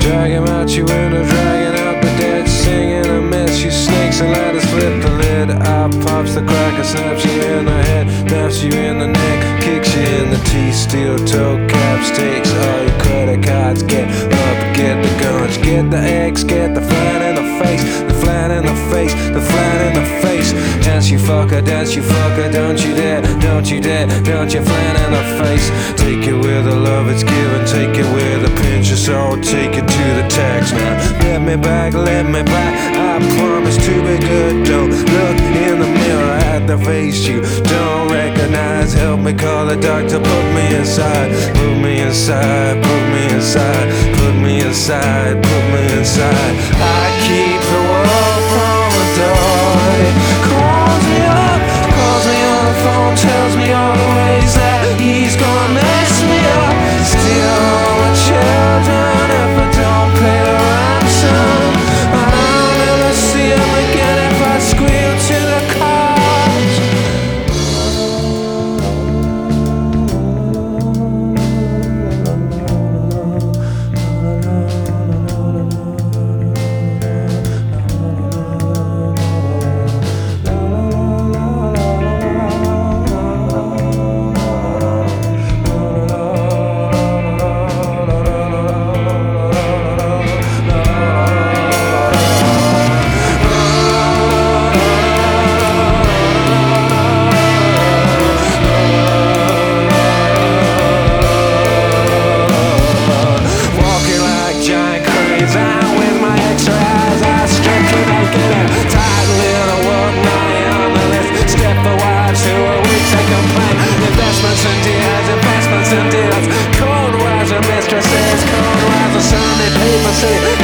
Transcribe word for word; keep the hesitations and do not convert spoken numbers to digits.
Drag him out your window, dragging out the dead, singing a mess. You snakes and ladders, flip the lid. Eye pops the cracker, snaps you in the head, snaps you in the neck, kicks you in the teeth. Steel toe caps, takes all your credit cards. Get up, get the guns, get the eggs, get the flat in the face, the flat in the face, the flat in the face. Dance you fucker, dance you fucker, don't you dare, don't you dare, don't you flat in the face. Take it where the love is given, take it where the pinch is all, take it to the tax now. Let me back, let me back, I promise to be good. Don't look in the mirror at the face you don't recognize. Help me call the doctor, put me inside, put me inside, put me inside, put me inside, put me inside. I keep the world from the door. It calls me up, calls me on the phone, tells me all the ways that he's gonna mess me up. Steal my children if I don't pay the ransom. I'll never see him again if I squeal to the cops. Investments and deals, cold wise mistresses, cold wise Sunday paper say